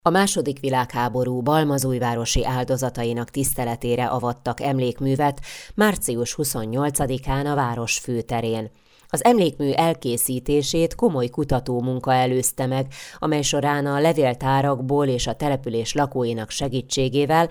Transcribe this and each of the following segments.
A második világháború balmazújvárosi áldozatainak tiszteletére avattak emlékművet március 28-án a város főterén. Az emlékmű elkészítését komoly kutatómunka előzte meg, amely során a levéltárakból és a település lakóinak segítségével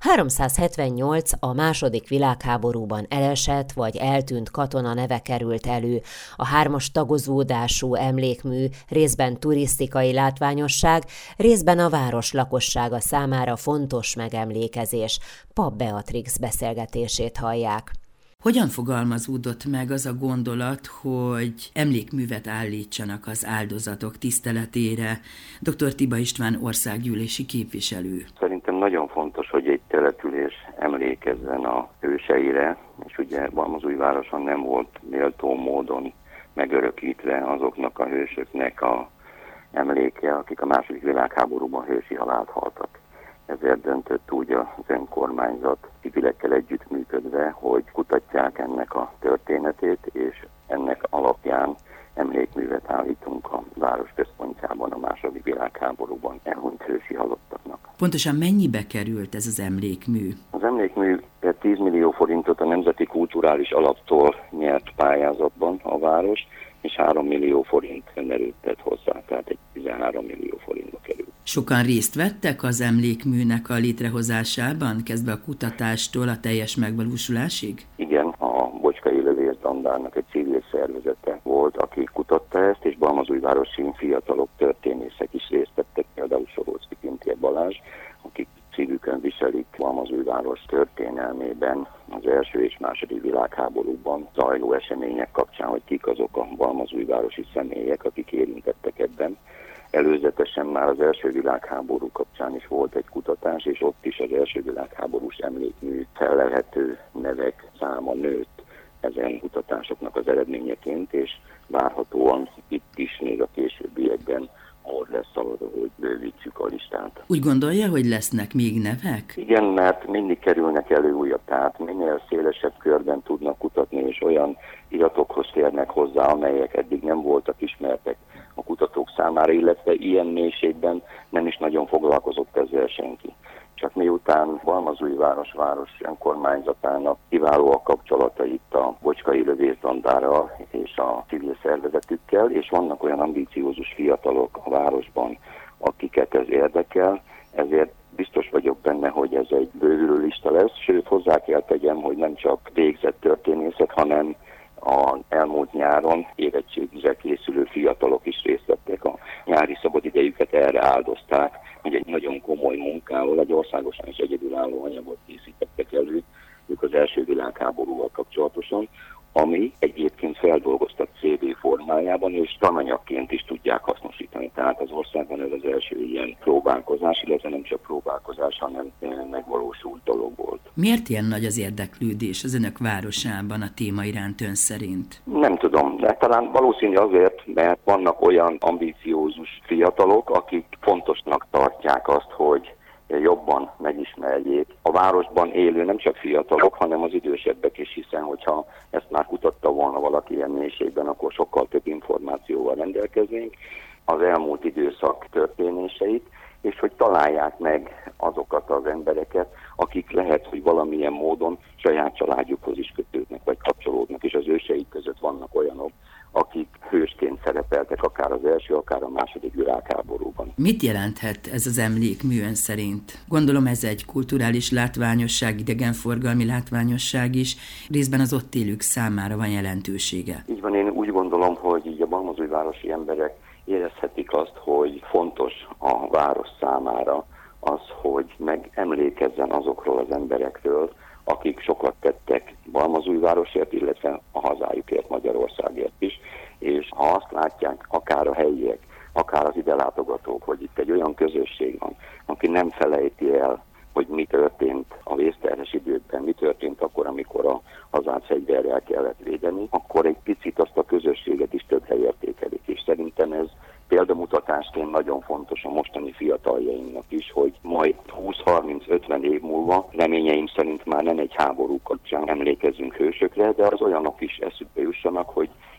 378 a második világháborúban elesett vagy eltűnt katona neve került elő. A 3-as tagozódású emlékmű részben turisztikai látványosság, részben a város lakossága számára fontos megemlékezés. Papp Beatrix beszélgetését hallják. Hogyan fogalmazódott meg az a gondolat, hogy emlékművet állítsanak az áldozatok tiszteletére? Dr. Tiba István országgyűlési képviselő. Szerintem nagyon fontos, hogy egy település emlékezzen a hőseire, és ugye Balmazújvároson nem volt méltó módon megörökítve azoknak a hősöknek a emléke, akik a második világháborúban hősi halált haltak. Ezért döntött úgy az önkormányzat civilekkel együttműködve, hogy kutatják ennek a történetét, és ennek alapján emlékművet állítunk a város központjában a második világháborúban elhunyt hősi halottaknak. Pontosan mennyibe került ez az emlékmű? Az emlékmű 10 millió forintot a Nemzeti Kulturális Alaptól nyert pályázatban a város, és 3 millió forint merültet hozzá, tehát egy 13 millió forintba kerül. Sokan részt vettek az emlékműnek a létrehozásában, kezdve a kutatástól a teljes megvalósulásig? Igen, a Bocskai Lövészdandának egy civil szervezete volt, aki kutatta ezt, és balmazújvárosi fiatalok, történészek is részt vettek, például Soróczki Pintér Balázs, akik szívükön viselik Balmazújváros történelmében az első és második világháborúban zajló események kapcsán, hogy kik azok a balmazújvárosi személyek, akik érintettek ebben. Előzetesen már az első világháború kapcsán is volt egy kutatás, és ott is az első világháborús emlékmű fellelhető nevek száma nőtt ezen kutatásoknak az eredményeként, és várhatóan itt is még a későbbiekben arra lesz szabad, hogy bővítsük a listát. Úgy gondolja, hogy lesznek még nevek? Igen, mert mindig kerülnek elő újabb, tehát minél szélesebb körben tudnak kutatni, és olyan iratokhoz férnek hozzá, amelyek eddig nem voltak ismertek a kutatók számára, illetve ilyen mélységben nem is nagyon foglalkozott ezzel senki. Csak miután Balmazújváros város önkormányzatának kiváló a kapcsolata itt a Bocskai Lövészdandára és a civil szervezetükkel, és vannak olyan ambíciózus fiatalok a városban, akiket ez érdekel, ezért biztos vagyok benne, hogy ez egy bővülő lista lesz, sőt hozzá kell tegyem, hogy nem csak végzett történészek, hanem az elmúlt nyáron érettségizre készülő fiatalok is részt vettek, a nyári szabadidejüket erre áldozták, hogy egy nagyon komoly munkával, egy országosan is egyedülálló anyagot készítettek elő, ők az első világháborúval kapcsolatosan, ami egyébként feldolgoztat CD formájában, és tananyagként is tudják hasznosítani. Tehát az országban ez az első ilyen próbálkozás, illetve nem csak próbálkozás, hanem megvalósult dolog volt. Miért ilyen nagy az érdeklődés az önök városában a téma iránt ön szerint? Nem tudom, de talán valószínű azért, mert vannak olyan ambíciózus fiatalok, akik fontosnak tartják azt, hogy jobban megismerjék a városban élő nem csak fiatalok, hanem az idősebbek is, hiszen hogyha ezt már kutatta volna valaki ilyen mélységben, akkor sokkal több információval rendelkeznénk az elmúlt időszak történéseit, és hogy találják meg azokat az embereket, akik lehet, hogy valamilyen módon saját családjukhoz is kötődnek, vagy kapcsolódnak, és az őseik között vannak olyanok, akik hősként szerepeltek akár az első, akár a második világháborúban. Mit jelenthet ez az emlékmű ön szerint? Gondolom ez egy kulturális látványosság, idegenforgalmi látványosság is, részben az ott élők számára van jelentősége. Így van, én úgy gondolom, hogy így a balmazújvárosi emberek érezhetik azt, hogy fontos a város számára az, hogy megemlékezzen azokról az emberekről, akik sokat tettek Balmazújvárosért, illetve a hazájukért, Magyarországért is, és ha azt látják, akár a helyiek, akár az ide látogatók, hogy itt egy olyan közösség van, aki nem felejti el, hogy mi történt a vészterhes időkben, mi történt akkor, amikor a hazát fegyverrel kellett védeni, akkor egy picit azt a közösséget is többre értékelik, és szerintem ez példamutatásként nagyon fontos a mostani fiataljainknak is, hogy majd 20-30-50 év múlva reményeim szerint már nem egy háború kapcsán emlékezzünk hősökre, de az olyanok is eszükbe jussanak, hogy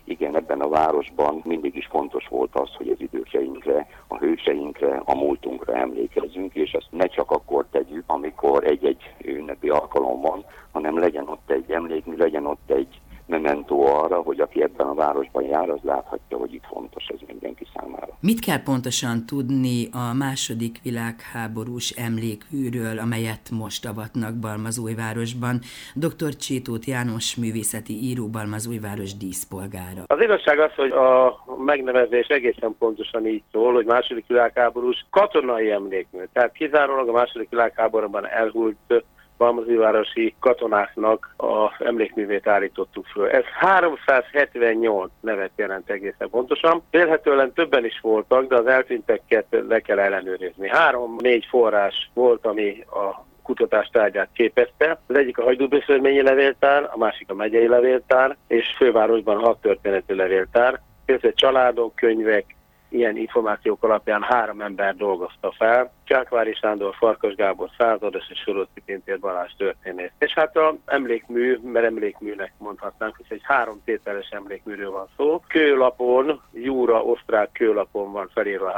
igen, ebben a városban mindig is fontos volt az, hogy az időseinkre, a hőseinkre, a múltunkra emlékezzünk, és ezt ne csak akkor tegyük, amikor egy-egy ünnepi alkalom van, hanem legyen ott egy emlékmű, legyen ott egy mementó arra, hogy aki ebben a városban jár, az láthatja, hogy itt fontos ez mindenki számára. Mit kell pontosan tudni a II. Világháborús emlékműről, amelyet most avatnak Balmazújvárosban? Dr. Csétóth János művészeti író, Balmazújváros díszpolgára. Az igazság az, hogy a megnevezés egészen pontosan így szól, hogy II. Világháborús katonai emlékmű. Tehát kizárólag a II. Világháborúban elhult balmazújvárosi katonáknak az emlékművét állítottuk föl. Ez 378 nevet jelent egészen pontosan. Vélhetően többen is voltak, de az eltűnteket le kell ellenőrizni. 3-4 forrás volt, ami a kutatás tárgyát képezte. Az egyik a Hajdúböszörményi levéltár, a másik a megyei levéltár, és fővárosban 6 történeti levéltár. Ez családok, könyvek, ilyen információk alapján 3 ember dolgozta fel. Csákvári Sándor, Farkas Gábor százados és Soroszki Pintér Balázs történész. És hát az emlékmű, mert emlékműnek mondhatnánk, hogy egy 3 tételes emlékműről van szó. Kőlapon, Júra osztrák kőlapon van felírva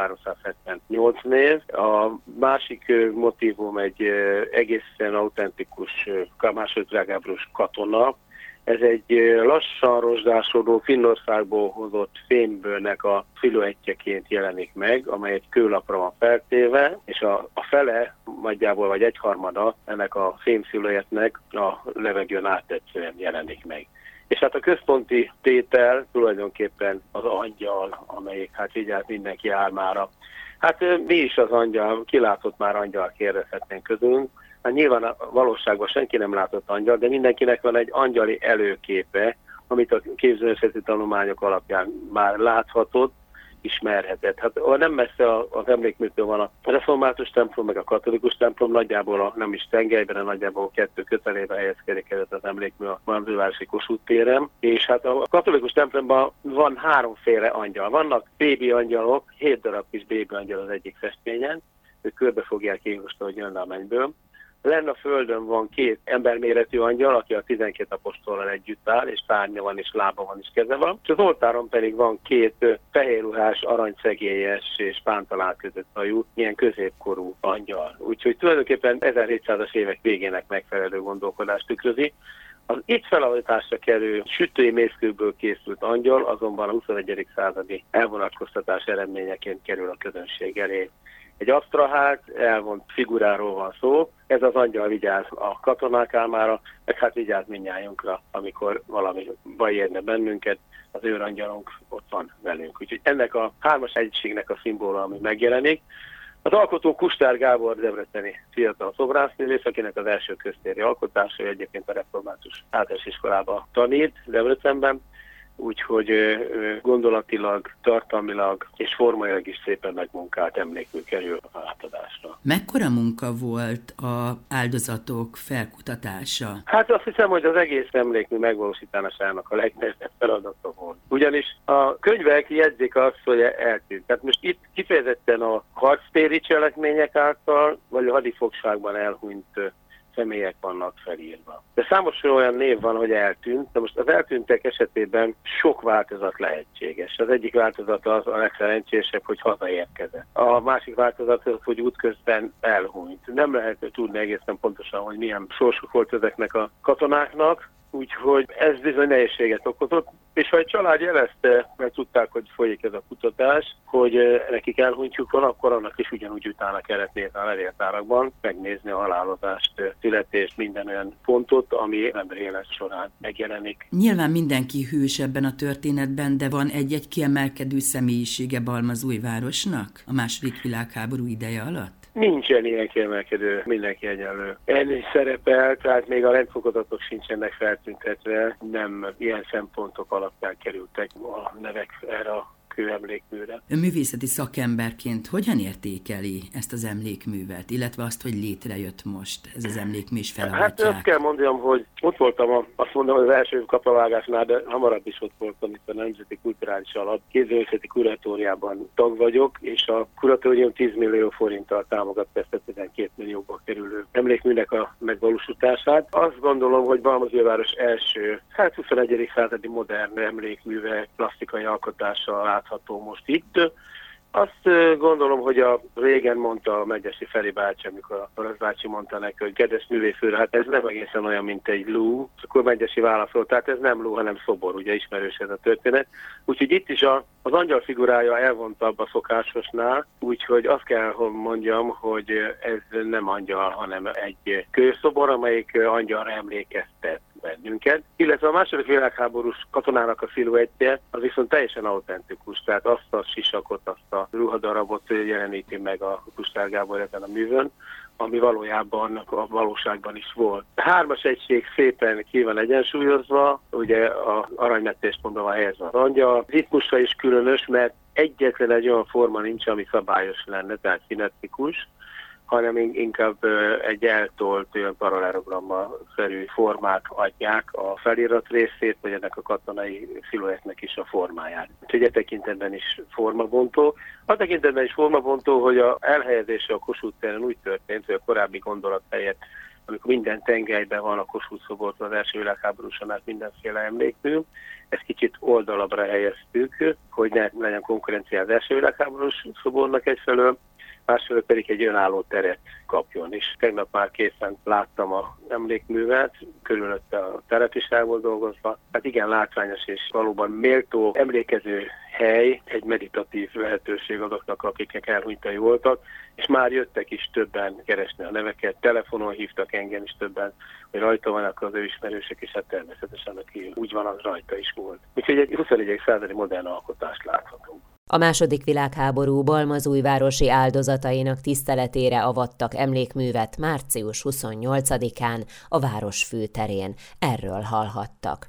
378 név. A másik motívum egy egészen autentikus II. Világháborús katona. Ez egy lassan rozsdásodó, Finnországból hozott fémbőlnek a sziluettjeként jelenik meg, amely egy kőlapra van feltéve, és a fele, nagyjából vagy egyharmada ennek a fémsziluettnek a levegőn áttetszően jelenik meg. És hát a központi tétel tulajdonképpen az angyal, amelyik hát vigyáz mindenki álmára. Hát mi is az angyal, ki látott már angyal, kérdezhetnénk közülünk. Hát nyilván a valóságban senki nem látott angyal, de mindenkinek van egy angyali előképe, amit a képzőművészeti tanulmányok alapján már láthatott, ismerhetett. Hát nem messze az emlékműtől van a református templom, meg a katolikus templom, nagyjából nem is tengelyben, de nagyjából 2 kötelébe helyezkedik el az emlékmű a Balmazújvárosi Kossuth téren. És hát a katolikus templomban van 3 féle angyal. Vannak bébi angyalok, 7 darab kis bébi angyal az egyik festményen, ők körbe fogják Jézust, hogy jönne a mennyből. Lenne a földön van 2 emberméretű angyal, aki a 12 apostollal együtt áll, és szárnya van, és lába van, és keze van. És az oltáron pedig van 2 fehérruhás, aranyszegélyes és pántalán között hajú, ilyen középkorú angyal. Úgyhogy tulajdonképpen 1700-as évek végének megfelelő gondolkodást tükrözi. Az itt felállításra kerül sütői mészkőből készült angyal, azonban a 21. századi elvonatkoztatás eredményeként kerül a közönség elé. Egy absztrahált, elvont figuráról van szó, ez az angyal vigyáz a katonák álmára, meg hát vigyáz mindnyájunkra, amikor valami baj érne bennünket, az őrangyalunk ott van velünk. Úgyhogy ennek a 3-as egységnek a szimbóla, ami megjelenik. Az alkotó Kustár Gábor debreceni fiatal szobrászművész, akinek az első köztéri alkotása, egyébként a református általános iskolában tanít Debrecenben, úgyhogy gondolatilag, tartalmilag és formailag is szépen megmunkált emlékmű kerül a átadásra. Mekkora munka volt az áldozatok felkutatása? Hát azt hiszem, hogy az egész emlékmű megvalósításának a legnehezebb feladata volt. Ugyanis a könyvek jegyzik azt, hogy eltűnt. Tehát most itt kifejezetten a harctéri cselekmények által, vagy a hadifogságban elhunyt személyek vannak felírva. De számos olyan név van, hogy eltűnt, de most az eltűntek esetében sok változat lehetséges. Az egyik változat az a legszerencsésebb, hogy hazaérkezett. A másik változat az, hogy útközben elhunyt. Nem lehet tudni egészen pontosan, hogy milyen sorsuk volt ezeknek a katonáknak, úgyhogy ez bizony nehézséget okozott, és ha egy család jelezte, mert tudták, hogy folyik ez a kutatás, hogy nekik elhunytjuk van, akkor annak is ugyanúgy utána kellett nézni a levéltárakban, megnézni a halálozást, születést, minden olyan pontot, ami ember élet során megjelenik. Nyilván mindenki hős ebben a történetben, de van egy-egy kiemelkedő személyisége Balmazújvárosnak a II. Világháború ideje alatt? Nincsen ilyen kiemelkedő, mindenki egyenlő. Ennél szerepel, tehát még a rendfokozatok sincsenek feltüntetve, nem ilyen szempontok alapján kerültek a nevek erre a kőemlékműre. Művészeti szakemberként hogyan értékeli ezt az emlékművet, illetve azt, hogy létrejött most ez az emlékmű is Hát azt kell mondjam, hogy ott voltam azt mondom, az első kaplavágásnál, de hamarabb is ott voltam itt a Nemzeti Kulturális Alap Képzőművészeti Kuratóriában tag vagyok, és a kuratórium 10 millió forinttal támogatta ezt a 12 millióba kerülő emlékműnek a megvalósítását. Azt gondolom, hogy Balmazújváros első, 21. századi modern emlékműve, plastikai alkotása látható most itt. Azt gondolom, hogy régen mondta a Megyesi Feri bácsi, amikor a Parasz bácsi mondta neki, hogy kedves művészőr, hát ez nem egészen olyan, mint egy lú. És akkor Megyesi válaszolt, tehát ez nem lú, hanem szobor, ugye ismerős ez a történet. Úgyhogy itt is az angyal figurája elvontabb a szokásosnál, úgyhogy azt kell, hogy mondjam, hogy ez nem angyal, hanem egy kőszobor, amelyik angyalra emlékeztet bennünket, illetve a második világháborús katonának a sziluettje az viszont teljesen autentikus, tehát azt a sisakot, azt a ruhadarabot jeleníti meg a Kustár Gábor ezen a művön, ami valójában a valóságban is volt. A 3-as egység szépen ki van egyensúlyozva, ugye az aranymetszéspontban van helyezve az angyal. Az ritmusra is különös, mert egyetlen egy olyan forma nincs, ami szabályos lenne, tehát szimmetrikus, hanem inkább egy eltolt olyan paralelogramma-szerű formák adják a felirat részét, vagy ennek a katonai sziluettnek is a formáját. Úgyhogy e tekintetben is formabontó. A tekintetben is formabontó, hogy az elhelyezése a Kossuth téren úgy történt, hogy a korábbi gondolat helyett, amikor minden tengelyben van a Kossuth szobortól az első világháborúson át mindenféle emlékmű, ezt kicsit oldalabbra helyeztük, hogy ne legyen konkurencia az első világháborús szobornak egyfelől, másfelől pedig egy önálló teret kapjon. És tegnap már készen láttam az emlékművet, körülötte a teret is el volt dolgozva. Hát igen, látványos és valóban méltó emlékező hely, egy meditatív lehetőség azoknak, akiknek elhunytai voltak, és már jöttek is többen keresni a neveket, telefonon hívtak engem is többen, hogy rajta vannak az ő ismerősök, és hát természetesen aki úgy van, az rajta is volt. Úgyhogy egy 21. századi modern alkotást láthatunk. A második világháború balmazújvárosi áldozatainak tiszteletére avattak emlékművet március 28-án a város főterén. Erről hallhattak.